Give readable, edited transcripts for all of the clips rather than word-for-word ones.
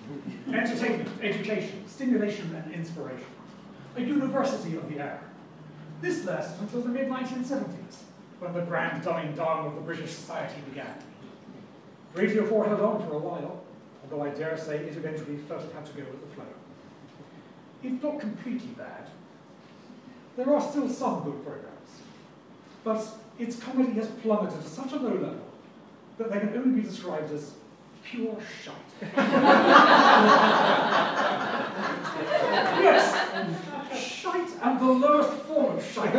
entertainment, education, stimulation and inspiration. A university of the air. This lasted until the mid-1970s, when the grand dumbing down of the British society began. Radio 4 held on for a while, although I dare say it eventually felt it had to go with the flow. It's not completely bad. There are still some good programs, but its comedy has plummeted to such a low level that they can only be described as pure shite. Yes, shite and the lowest form of shite.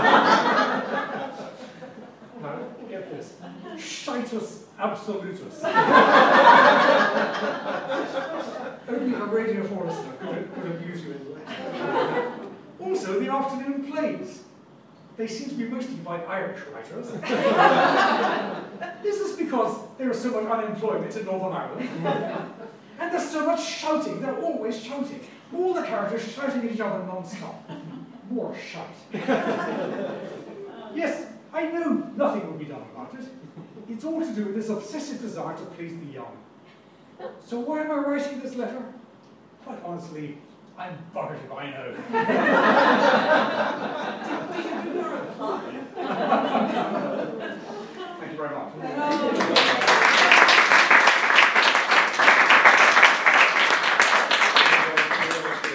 No, get this. Shitus absolutus. Only a Radio 4 listener could amuse you in that. Also, the afternoon plays. They seem to be mostly by Irish writers. This is because there is so much unemployment in Northern Ireland. And there's so much shouting, they're always shouting. All the characters shouting at each other non-stop. More shout. Yes, I know nothing will be done about it. It's all to do with this obsessive desire to please the young. So why am I writing this letter? Quite honestly, I'm buggered if I know. Thank you very much.